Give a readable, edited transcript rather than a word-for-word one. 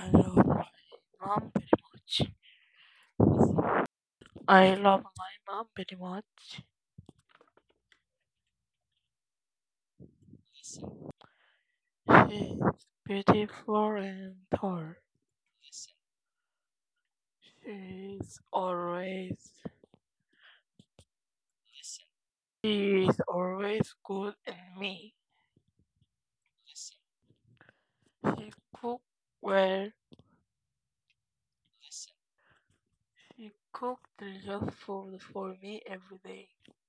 I love my mom very much. I love my mom very much. She's beautiful and tall. She's always she is always good in me. She cook well. She cook delicious food for me every day.